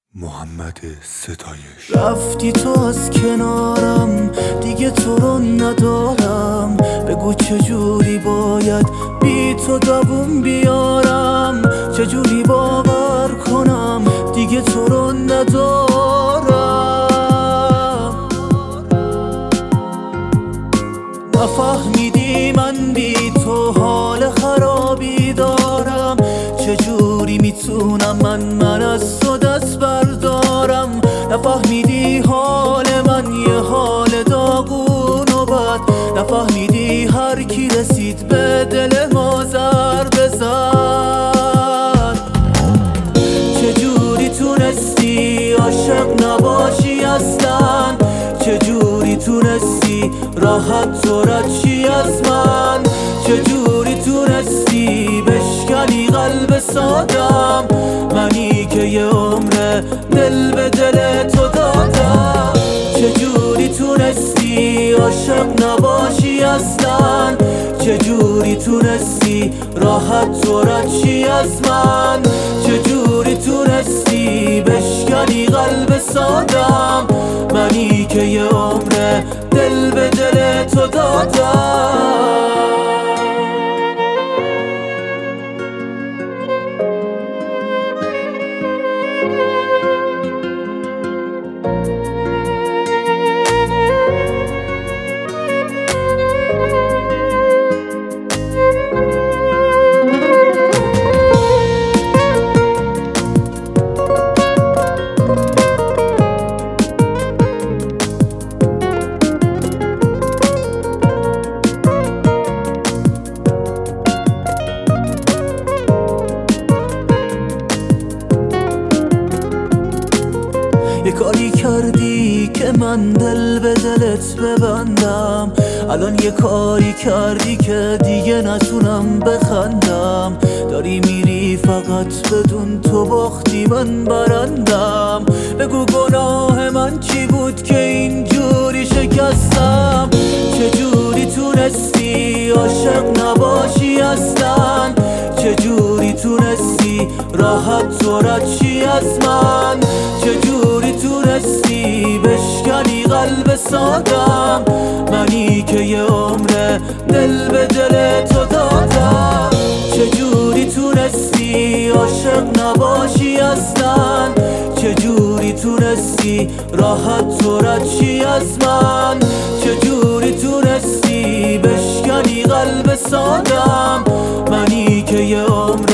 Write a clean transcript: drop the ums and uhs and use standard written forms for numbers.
محمد ستایش. رفتی تو از کنارم، دیگه تو رو ندارم. بگو چجوری باید بی تو دووم بیارم، چجوری باور کنم دیگه تو رو ندارم. نفهمیدی من بی تو حال خرابی دارم، چجوری میتونم من از تو دست بردارم. نفهمیدی حال من یه حال داغون و بد، نفهمیدی هر کی رسید به دل ما ضربه زد. چجوری تونستی عاشق نباشی اصلا، چجوری تونستی راحت تو رد شی از من، چجوری تونستی بشکنی قلب سادم، منی که یه عمر دل به دل تو دادم. چجوری تونستی عاشق نباشی اصلا، چجوری تونستی راحت تو رد شی از من، چجوری تونستی بشکنی قلب سادم، منی که یه عمر دل به دل تو دادم. یه کاری کردی که من دل به دلت ببندم، الان یه کاری کردی که دیگه نتونم بخندم. داری میری فقط بدون تو باختی من برندم. بگو گناه من چی بود که اینجوری شکستم، چجوری تونستی عاشق نباشی اصلا، چجوری تونستی راحت تو رد شی از من، چجوری تونستی بشکنی قلب سادم، منی که یه عمر دل به دل تو دادم. چجوری تونستی عاشق نباشی اصلا، چجوری تونستی راحت تو رد شی از من، چجوری تونستی بشکنی قلب سادم، منی که یه عمر